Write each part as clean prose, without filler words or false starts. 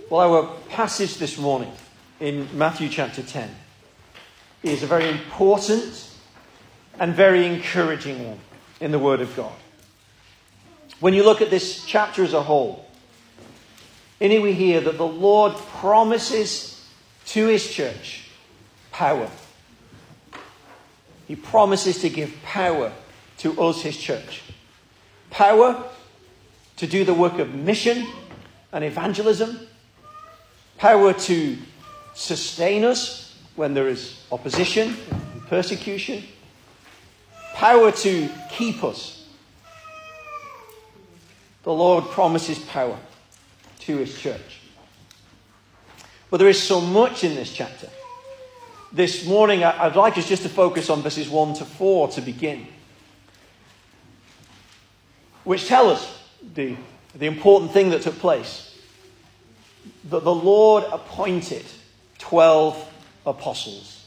Well, our passage this morning in Matthew chapter 10 is a very important and very encouraging one in the Word of God. When you look at this chapter as a whole, in it we hear that the Lord promises to his church power. He promises to give power to us, his church. Power to do the work of mission and evangelism. Power to sustain us when there is opposition and persecution. Power to keep us. The Lord promises power to his church. But there is so much in this chapter. This morning I'd like us just to focus on verses 1 to 4 to begin, which tell us the important thing that took place. That the Lord appointed 12 apostles.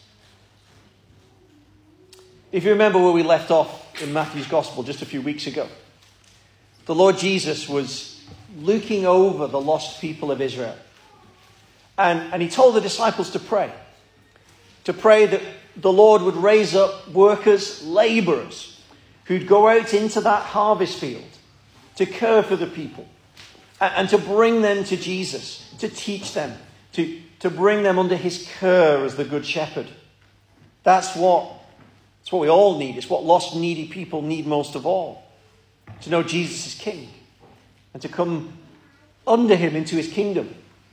If you remember where we left off in Matthew's Gospel just a few weeks ago, the Lord Jesus was looking over the lost people of Israel. And he told the disciples to pray that the Lord would raise up workers, labourers, who'd go out into that harvest field to care for the people and to bring them to Jesus, to teach them, to bring them under his care as the good shepherd. That's what we all need. It's what lost, needy people need most of all. To know Jesus is King and to come under him into his kingdom.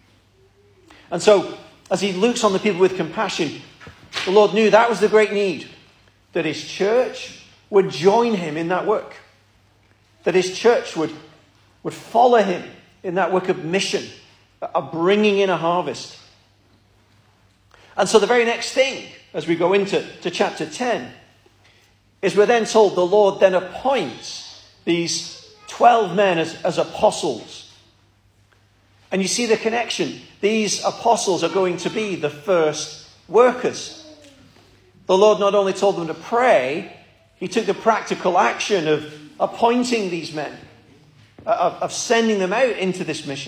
And so, as he looks on the people with compassion, the Lord knew that was the great need. That his church would join him in that work. That his church would follow him in that work of mission, of bringing in a harvest. And so the very next thing, as we go into chapter 10, is we're then told the Lord then appoints these 12 men as apostles. And you see the connection. These apostles are going to be the first workers. The Lord not only told them to pray, he took the practical action of appointing these men, of sending them out into this mission.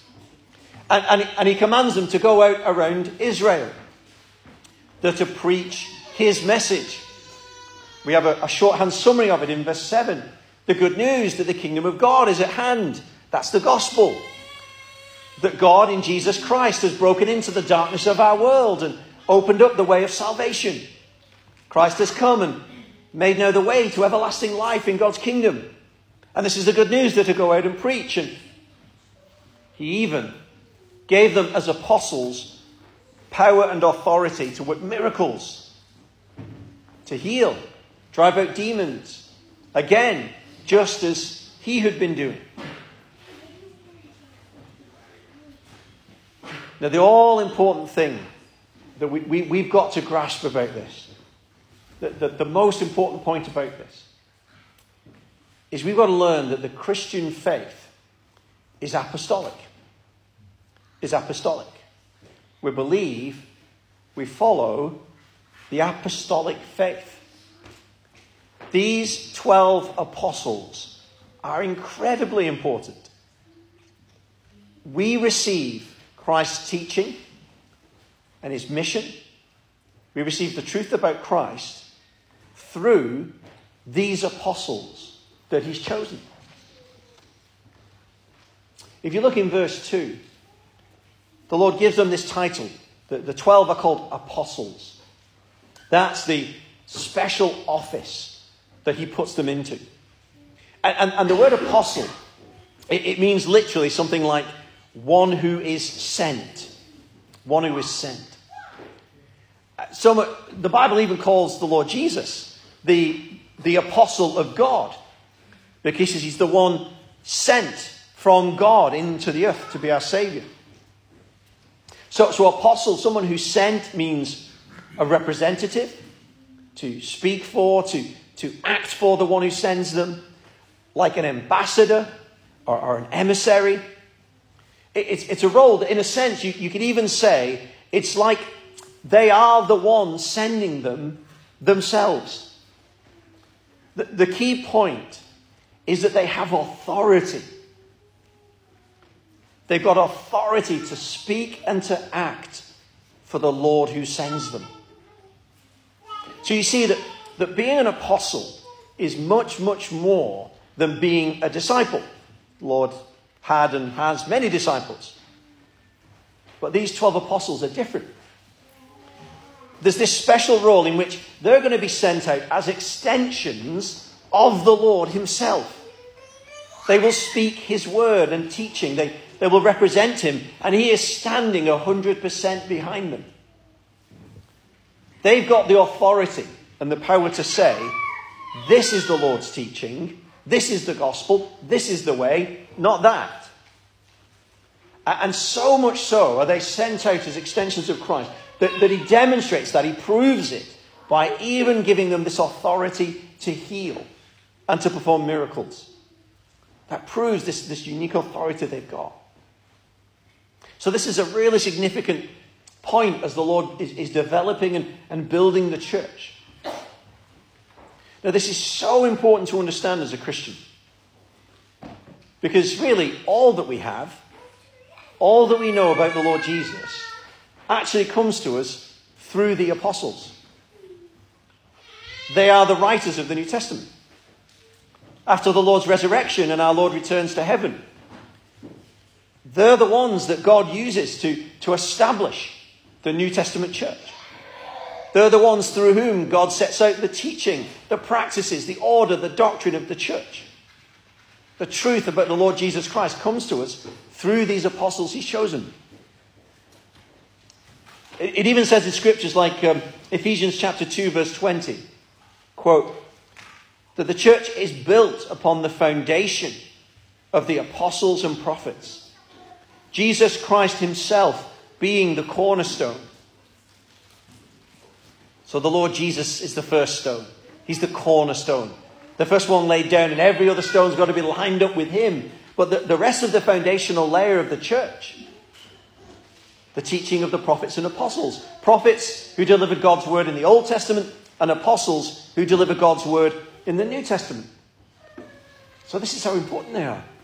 And he commands them to go out around Israel. They're to preach his message. We have a shorthand summary of it in verse 7. The good news that the kingdom of God is at hand. That's the gospel. That God in Jesus Christ has broken into the darkness of our world and opened up the way of salvation. Christ has come and made now the way to everlasting life in God's kingdom. And this is the good news that to go out and preach. And he even gave them as apostles power and authority to work miracles, to heal, drive out demons. Again, just as he had been doing. Now, the all-important thing that we've got to grasp about this, the most important point about this, is we've got to learn that the Christian faith is apostolic. We believe, we follow the apostolic faith. These 12 apostles are incredibly important. We receive Christ's teaching and his mission. We receive the truth about Christ through these apostles that he's chosen. If you look in verse 2, the Lord gives them this title. The 12 are called apostles. That's the special office that he puts them into. And the word apostle, it means literally something like one who is sent. One who is sent. So the Bible even calls the Lord Jesus the apostle of God, because he's the one sent from God into the earth to be our Saviour. So apostle, someone who's sent, means a representative, to speak for, to act for the one who sends them, like an ambassador or an emissary. It's a role that, in a sense, you could even say it's like they are the ones sending them themselves. The key point is that they have authority. They've got authority to speak and to act for the Lord who sends them. So you see that being an apostle is much, much more than being a disciple. The Lord had and has many disciples. But these 12 apostles are different. There's this special role in which they're going to be sent out as extensions of the Lord himself. They will speak his word and teaching. They will represent him, and he is standing 100% behind them. They've got the authority and the power to say, this is the Lord's teaching, this is the gospel, this is the way, not that. And so much so are they sent out as extensions of Christ that he demonstrates that, he proves it by even giving them this authority to heal and to perform miracles. That proves this unique authority they've got. So this is a really significant point as the Lord is developing and building the church. Now, this is so important to understand as a Christian. Because really, all that we have, all that we know about the Lord Jesus, actually comes to us through the apostles. They are the writers of the New Testament. After the Lord's resurrection and our Lord returns to heaven, they're the ones that God uses to establish the New Testament church. They're the ones through whom God sets out the teaching, the practices, the order, the doctrine of the church. The truth about the Lord Jesus Christ comes to us through these apostles he's chosen. It even says in scriptures like Ephesians chapter 2 verse 20, quote, that the church is built upon the foundation of the apostles and prophets, Jesus Christ himself being the cornerstone. So the Lord Jesus is the first stone. He's the cornerstone. The first one laid down, and every other stone's got to be lined up with him. But the rest of the foundational layer of the church, the teaching of the prophets and apostles. Prophets who delivered God's word in the Old Testament, and apostles who deliver God's word in the New Testament. So this is how important they are.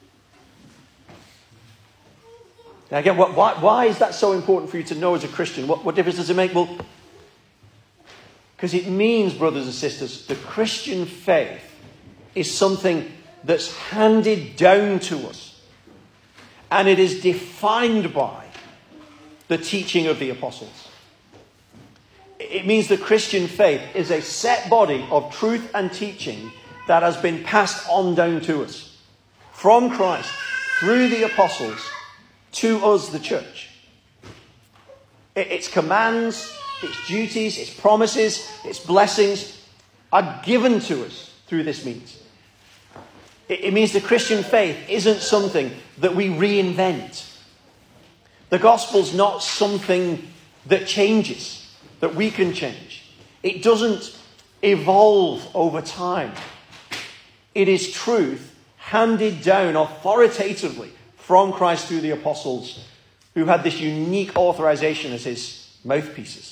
Now again, why is that so important for you to know as a Christian? What difference does it make? Well, because it means, brothers and sisters, the Christian faith is something that's handed down to us. And it is defined by the teaching of the apostles. It means the Christian faith is a set body of truth and teaching that has been passed on down to us. From Christ, through the apostles, to us, the church. Its commands, its duties, its promises, its blessings are given to us through this means. It means the Christian faith isn't something that we reinvent. The gospel's not something that changes, that we can change. It doesn't evolve over time. It is truth handed down authoritatively from Christ through the apostles, who had this unique authorization as his mouthpieces.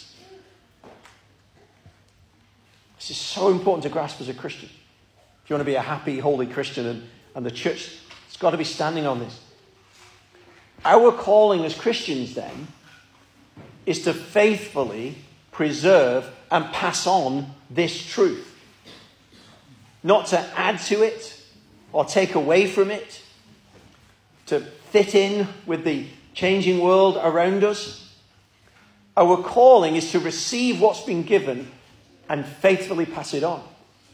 This is so important to grasp as a Christian. If you want to be a happy, holy Christian, and the church, it's got to be standing on this. Our calling as Christians, then, is to faithfully preserve and pass on this truth. Not to add to it or take away from it, to fit in with the changing world around us. Our calling is to receive what's been given and faithfully pass it on.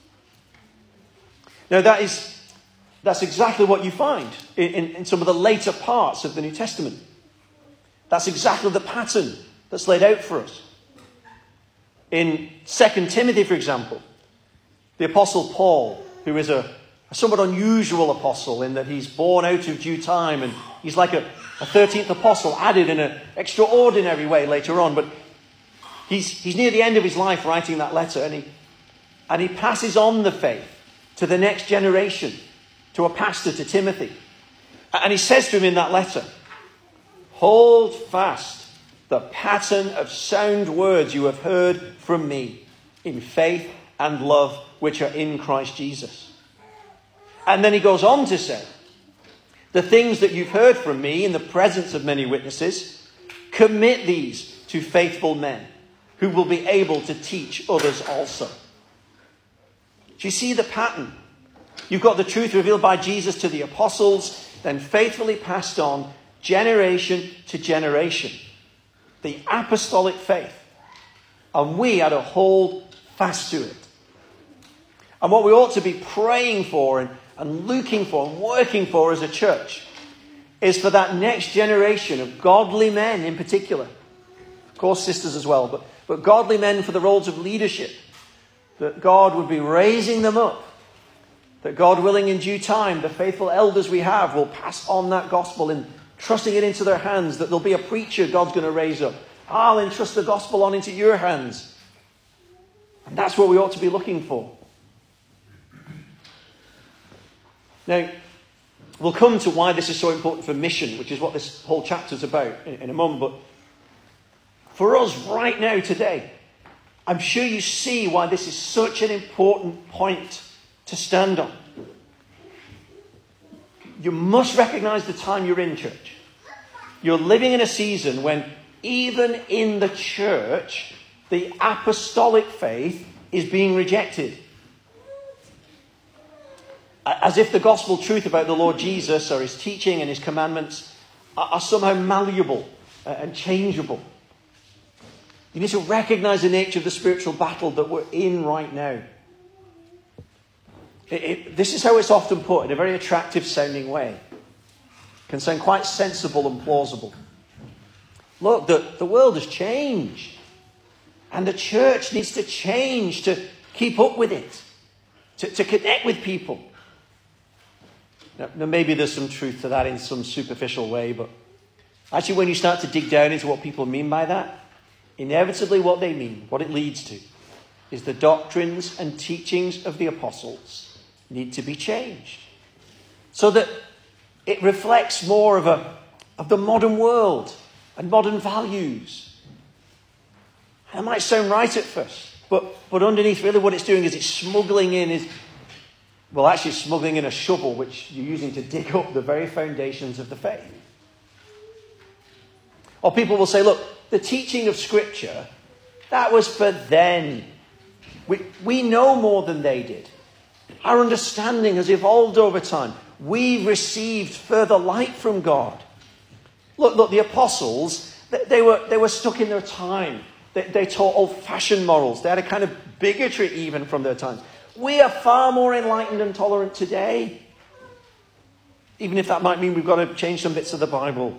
Now that's exactly what you find in some of the later parts of the New Testament. That's exactly the pattern that's laid out for us. In 2 Timothy, for example, the Apostle Paul, who is a somewhat unusual apostle in that he's born out of due time, and he's like a 13th apostle added in an extraordinary way later on, but he's near the end of his life writing that letter, and he passes on the faith to the next generation, to a pastor, to Timothy. And he says to him in that letter, "Hold fast the pattern of sound words you have heard from me in faith and love which are in Christ Jesus." And then he goes on to say, The things that you've heard from me in the presence of many witnesses, commit these to faithful men who will be able to teach others also. Do you see the pattern? You've got the truth revealed by Jesus to the apostles, then faithfully passed on generation to generation. The apostolic faith. And we are to hold fast to it. And what we ought to be praying for and looking for and working for as a church is for that next generation of godly men in particular. Of course, sisters as well, but godly men for the roles of leadership. That God would be raising them up. That God willing in due time, the faithful elders we have will pass on that gospel and trusting it into their hands. That there'll be a preacher God's going to raise up. I'll entrust the gospel on into your hands. And that's what we ought to be looking for. Now, we'll come to why this is so important for mission, which is what this whole chapter is about in a moment. But for us right now, today, I'm sure you see why this is such an important point to stand on. You must recognize the time you're in, church. You're living in a season when even in the church, the apostolic faith is being rejected. As if the gospel truth about the Lord Jesus or his teaching and his commandments are somehow malleable and changeable. You need to recognize the nature of the spiritual battle that we're in right now. This is how it's often put in a very attractive sounding way. It can sound quite sensible and plausible. Look, the world has changed. And the church needs to change to keep up with it. To connect with people. Now, maybe there's some truth to that in some superficial way. But actually when you start to dig down into what people mean by that, inevitably what they mean, what it leads to, is the doctrines and teachings of the apostles need to be changed. So that it reflects more of the modern world and modern values. That might sound right at first, but underneath really what it's doing is it's smuggling in a shovel which you're using to dig up the very foundations of the faith. Or people will say, look, the teaching of Scripture, that was for then. We know more than they did. Our understanding has evolved over time. We've received further light from God. Look, the apostles, they were stuck in their time. They taught old-fashioned morals. They had a kind of bigotry even from their times. We are far more enlightened and tolerant today. Even if that might mean we've got to change some bits of the Bible.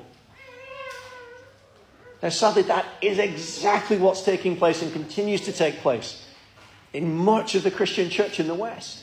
Now, sadly, that is exactly what's taking place and continues to take place in much of the Christian church in the West.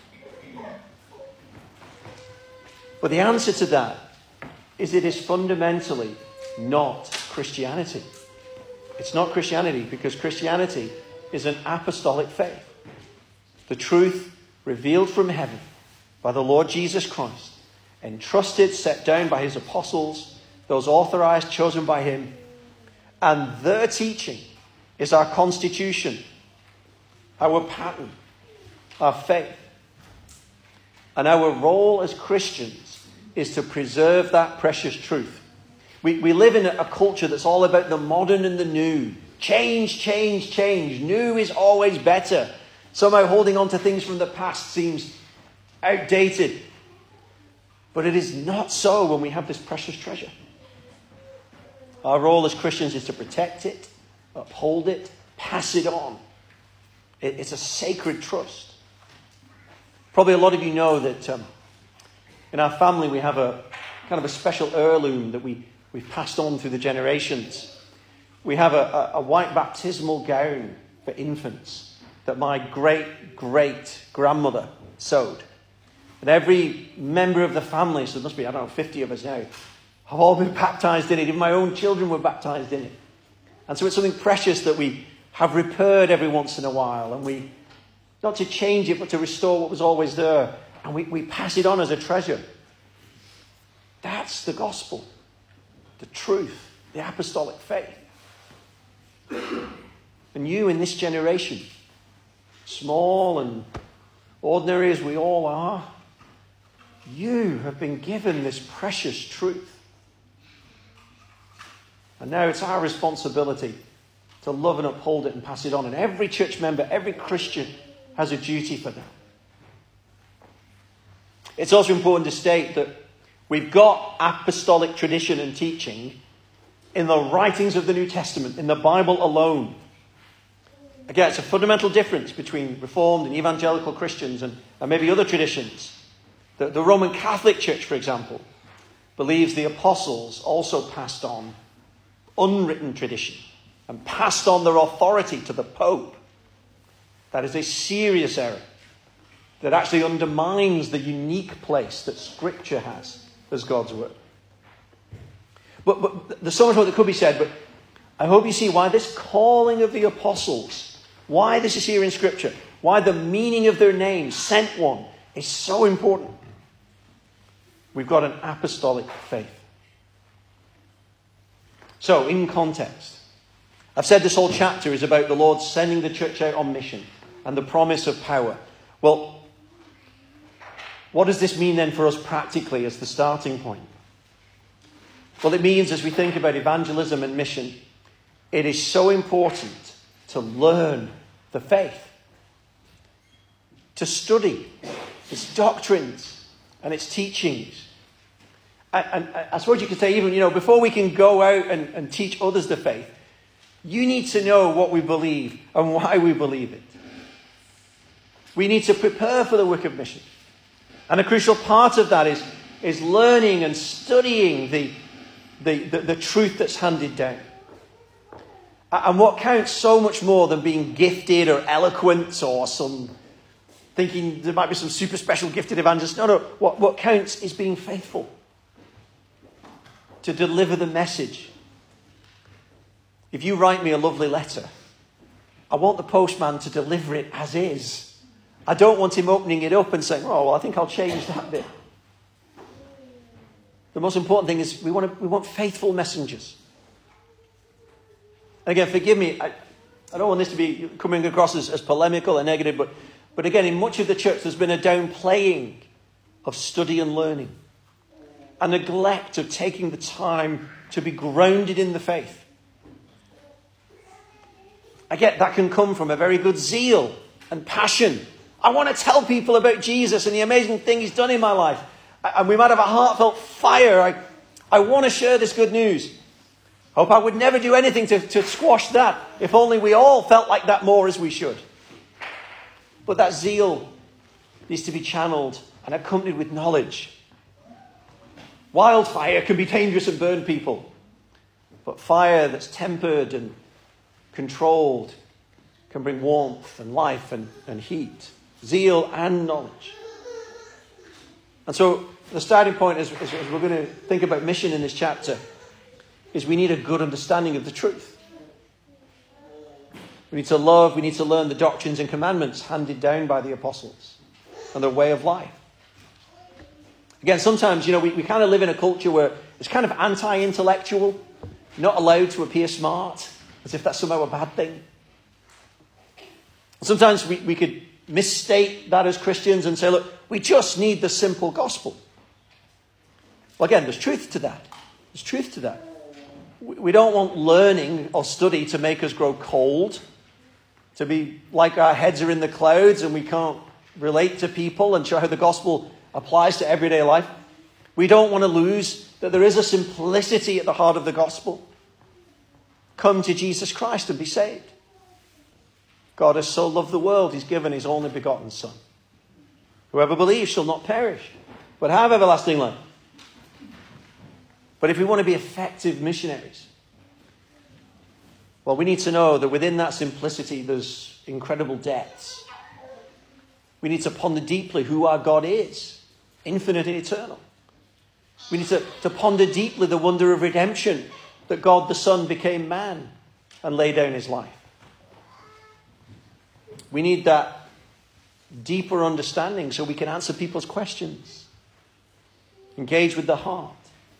But the answer to that is it is fundamentally not Christianity. It's not Christianity because Christianity is an apostolic faith. The truth revealed from heaven by the Lord Jesus Christ, entrusted, set down by his apostles, those authorized, chosen by him, and their teaching is our constitution, our pattern, our faith. And our role as Christians is to preserve that precious truth. We live in a culture that's all about the modern and the new. Change, change, change. New is always better. Somehow holding on to things from the past seems outdated. But it is not so when we have this precious treasure. Our role as Christians is to protect it, uphold it, pass it on. It's a sacred trust. Probably a lot of you know that in our family we have a kind of a special heirloom that we've passed on through the generations. We have a white baptismal gown for infants that my great-great-grandmother sewed. And every member of the family, so there must be, 50 of us now, have all been baptized in it. Even my own children were baptized in it. And so it's something precious that we have repaired every once in a while. And we, not to change it, but to restore what was always there. And we pass it on as a treasure. That's the gospel. The truth. The apostolic faith. And you in this generation, small and ordinary as we all are, You have been given this precious truth. And now it's our responsibility to love and uphold it and pass it on. And every church member, every Christian has a duty for that. It's also important to state that we've got apostolic tradition and teaching in the writings of the New Testament, in the Bible alone. Again, it's a fundamental difference between Reformed and evangelical Christians and maybe other traditions. The Roman Catholic Church, for example, believes the apostles also passed on unwritten tradition and passed on their authority to the Pope. That is a serious error that actually undermines the unique place that Scripture has as God's Word. But there's so much more that could be said, but I hope you see why this calling of the apostles, why this is here in Scripture, why the meaning of their name, sent one, is so important. We've got an apostolic faith. So, in context, I've said this whole chapter is about the Lord sending the church out on mission and the promise of power. Well, what does this mean then for us practically as the starting point? Well, it means as we think about evangelism and mission, it is so important to learn the faith, to study its doctrines and its teachings. And I suppose you could say even, before we can go out and teach others the faith, you need to know what we believe and why we believe it. We need to prepare for the work of mission. And a crucial part of that is learning and studying the truth that's handed down. And what counts so much more than being gifted or eloquent or thinking there might be some super special gifted evangelist. No. What counts is being faithful to deliver the message. If you write me a lovely letter, I want the postman to deliver it as is. I don't want him opening it up and saying, "Oh, well, I think I'll change that bit." The most important thing is we want faithful messengers. And again, forgive me, I don't want this to be coming across as polemical and negative, but again, in much of the church, there's been a downplaying of study and learning, a neglect of taking the time to be grounded in the faith. I get that can come from a very good zeal and passion. I want to tell people about Jesus and the amazing thing he's done in my life. And we might have a heartfelt fire. I want to share this good news. Hope I would never do anything to squash that. If only we all felt like that more as we should. But that zeal needs to be channeled and accompanied with knowledge. Wildfire can be dangerous and burn people. But fire that's tempered and controlled can bring warmth and life and heat. Zeal and knowledge. And so the starting point as we're going to think about mission in this chapter is we need a good understanding of the truth. We need to love, we need to learn the doctrines and commandments handed down by the apostles and their way of life. Again, sometimes, we kind of live in a culture where it's kind of anti-intellectual, not allowed to appear smart, as if that's somehow a bad thing. Sometimes we could misstate that as Christians and say, look, we just need the simple gospel. Well, again, there's truth to that. There's truth to that. We don't want learning or study to make us grow cold, to be like our heads are in the clouds and we can't relate to people and show how the gospel applies to everyday life. We don't want to lose that there is a simplicity at the heart of the gospel. Come to Jesus Christ and be saved. God has so loved the world, he's given his only begotten Son. Whoever believes shall not perish, but have everlasting life. But if we want to be effective missionaries, well, we need to know that within that simplicity there's incredible depths. We need to ponder deeply who our God is, infinite and eternal. We need to ponder deeply the wonder of redemption, that God the Son became man and laid down his life. We need that deeper understanding so we can answer people's questions, engage with the heart.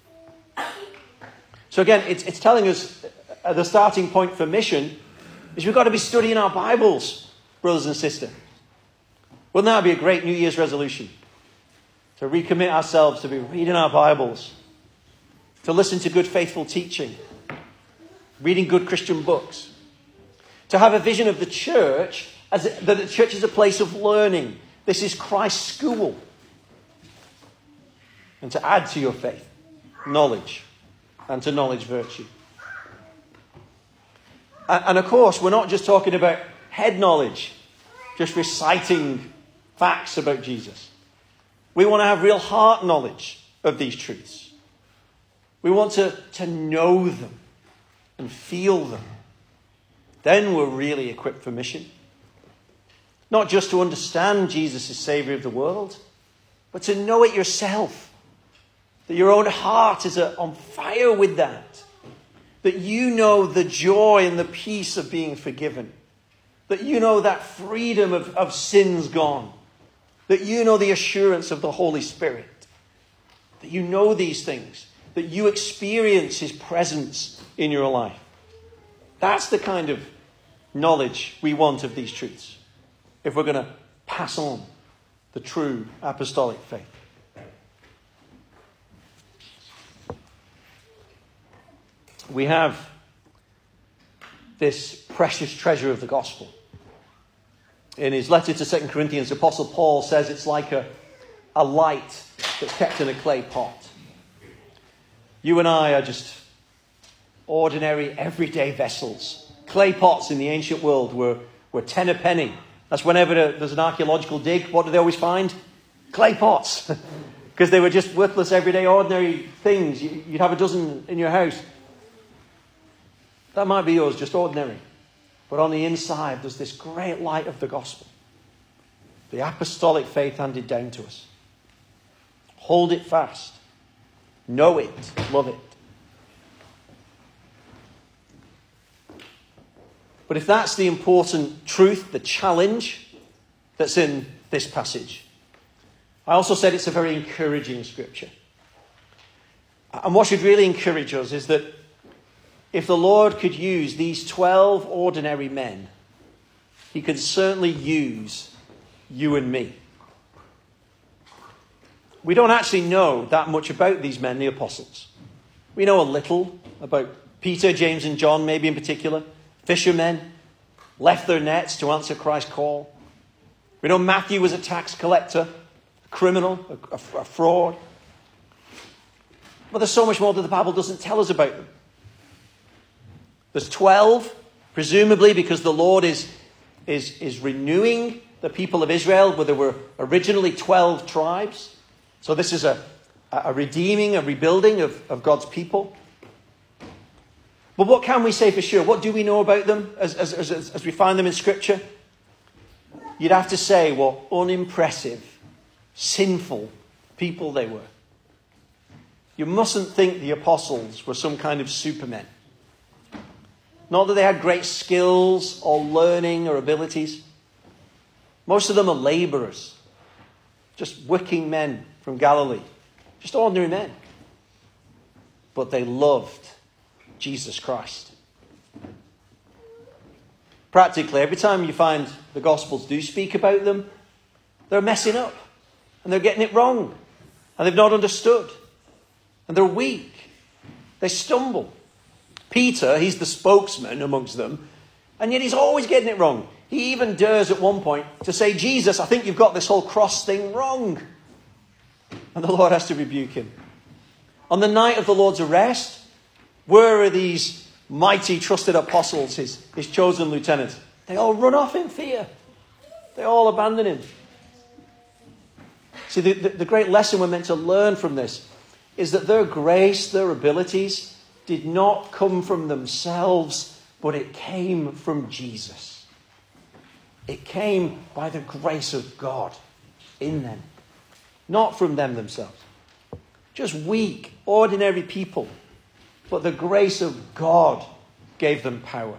So again, it's telling us the starting point for mission is we've got to be studying our Bibles, brothers and sisters. Wouldn't that be a great New Year's resolution? to recommit ourselves to be reading our Bibles, to listen to good, faithful teaching, reading good Christian books, to have a vision of the church as that the church is a place of learning. This is Christ's school. And to add to your faith, knowledge, and to knowledge, virtue. And of course, we're not just talking about head knowledge, just reciting facts about Jesus. We want to have real heart knowledge of these truths. We want to know them and feel them. Then we're really equipped for mission. Not just to understand Jesus as Saviour of the world, but to know it yourself. That your own heart is on fire with that. That you know the joy and the peace of being forgiven. That you know that freedom of sins gone. That you know the assurance of the Holy Spirit. That you know these things. That you experience His presence in your life. That's the kind of knowledge we want of these truths, if we're going to pass on the true apostolic faith. We have this precious treasure of the gospel. In his letter to 2 Corinthians, the Apostle Paul says it's like a light that's kept in a clay pot. You and I are just ordinary, everyday vessels. Clay pots in the ancient world were 10 a penny. That's whenever there's an archaeological dig, what do they always find? Clay pots. Because they were just worthless, everyday, ordinary things. You'd have a dozen in your house. That might be yours, just ordinary. But on the inside, there's this great light of the gospel. The apostolic faith handed down to us. Hold it fast. Know it. Love it. But if that's the important truth, the challenge that's in this passage, I also said it's a very encouraging scripture. And what should really encourage us is that if the Lord could use these 12 ordinary men, He could certainly use you and me. We don't actually know that much about these men, the apostles. We know a little about Peter, James and John, maybe in particular. Fishermen, left their nets to answer Christ's call. We know Matthew was a tax collector, a criminal, a fraud. But there's so much more that the Bible doesn't tell us about them. There's 12, presumably because the Lord is renewing the people of Israel, where there were originally 12 tribes. So this is a redeeming, a rebuilding of God's people. But what can we say for sure? What do we know about them as we find them in Scripture? You'd have to say what unimpressive, sinful people they were. You mustn't think the apostles were some kind of supermen. Not that they had great skills or learning or abilities. Most of them are laborers. Just working men from Galilee. Just ordinary men. But they loved Jesus Christ. Practically, every time you find the Gospels do speak about them, they're messing up. And they're getting it wrong. And they've not understood. And they're weak. They stumble. Peter, he's the spokesman amongst them, and yet he's always getting it wrong. He even dares at one point to say, Jesus, I think you've got this whole cross thing wrong. And the Lord has to rebuke him. On the night of the Lord's arrest, where are these mighty trusted apostles, his chosen lieutenants? They all run off in fear. They all abandon him. See, the great lesson we're meant to learn from this is that their grace, their abilities, did not come from themselves, but it came from Jesus. It came by the grace of God in them, not from them themselves. Just weak, ordinary people, but the grace of God gave them power.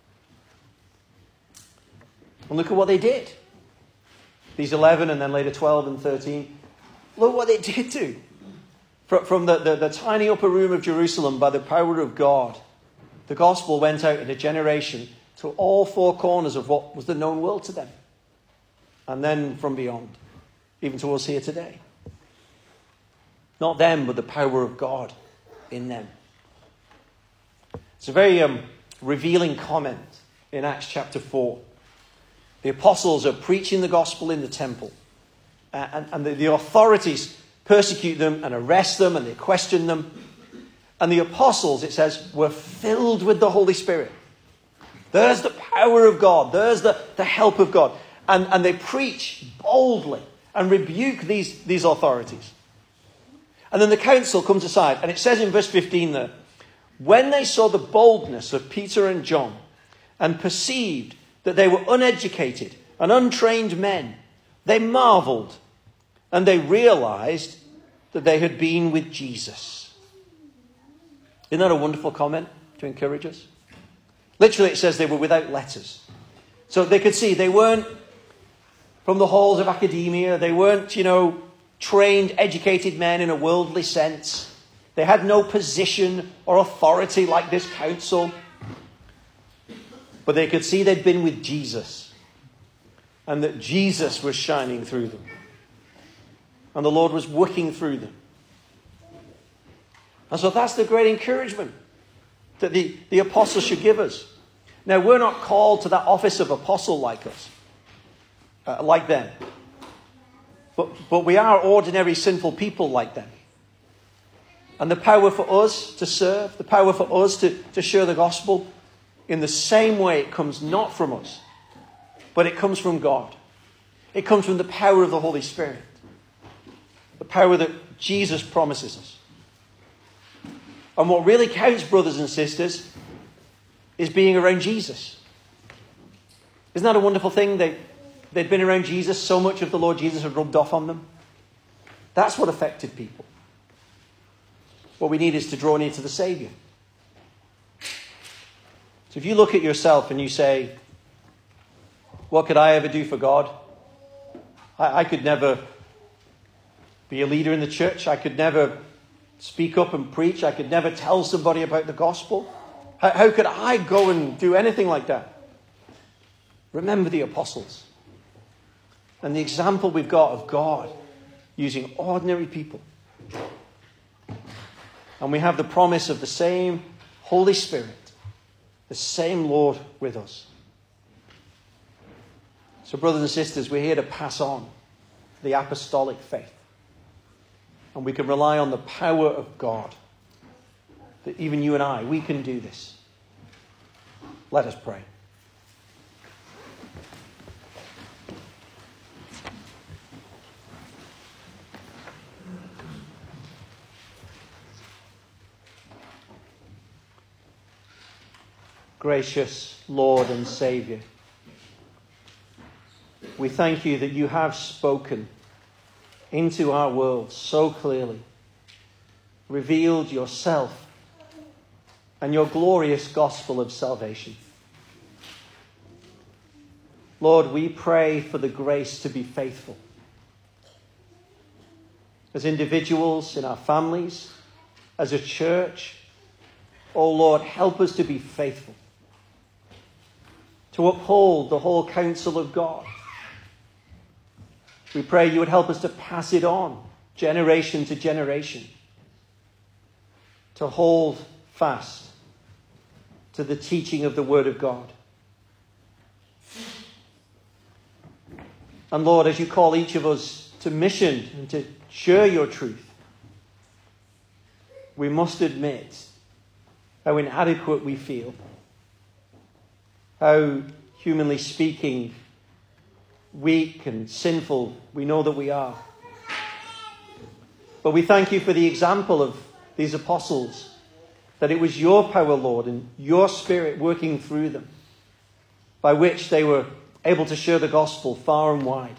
And look at what they did. These 11 and then later 12 and 13. Look what they did do. From the tiny upper room of Jerusalem, by the power of God, the gospel went out in a generation to all four corners of what was the known world to them. And then from beyond, even to us here today. Not them, but the power of God in them. It's a very revealing comment in Acts chapter 4. The apostles are preaching the gospel in the temple. And the authorities persecute them and arrest them and they question them. And the apostles, it says, were filled with the Holy Spirit. There's the power of God. There's the help of God. And they preach boldly and rebuke these authorities. And then the council comes aside. And it says in verse 15 there, when they saw the boldness of Peter and John and perceived that they were uneducated and untrained men, they marveled and they realized that they had been with Jesus. Isn't that a wonderful comment to encourage us? Literally, it says they were without letters. So they could see they weren't from the halls of academia. They weren't, trained, educated men in a worldly sense. They had no position or authority like this council. But they could see they'd been with Jesus. And that Jesus was shining through them. And the Lord was working through them. And so that's the great encouragement that the apostles should give us. Now, we're not called to that office of apostle like us, like them. But we are ordinary sinful people like them. And the power for us to serve, the power for us to share the gospel, in the same way it comes not from us, but it comes from God. It comes from the power of the Holy Spirit. The power that Jesus promises us. And what really counts, brothers and sisters, is being around Jesus. Isn't that a wonderful thing? They'd been around Jesus, so much of the Lord Jesus had rubbed off on them. That's what affected people. What we need is to draw near to the Saviour. So if you look at yourself and you say, what could I ever do for God? I could never be a leader in the church. I could never speak up and preach. I could never tell somebody about the gospel. How could I go and do anything like that? Remember the apostles. And the example we've got of God using ordinary people. And we have the promise of the same Holy Spirit, the same Lord with us. So brothers and sisters, we're here to pass on the apostolic faith. And we can rely on the power of God. That even you and I, we can do this. Let us pray. Gracious Lord and Saviour, we thank you that you have spoken into our world so clearly, revealed yourself and your glorious gospel of salvation. Lord, we pray for the grace to be faithful. As individuals, in our families, as a church, oh Lord, help us to be faithful. To uphold the whole counsel of God. We pray you would help us to pass it on, generation to generation. To hold fast to the teaching of the Word of God. And Lord, as you call each of us to mission and to share your truth, we must admit how inadequate we feel. How, humanly speaking, weak and sinful we know that we are. But we thank you for the example of these apostles, that it was your power, Lord, and your Spirit working through them, by which they were able to share the gospel far and wide.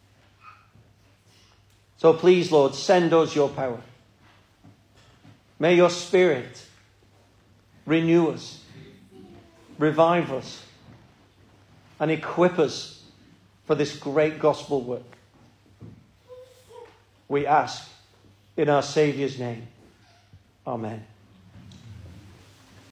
So please, Lord, send us your power. May your Spirit renew us, revive us, and equip us for this great gospel work. We ask in our Saviour's name. Amen.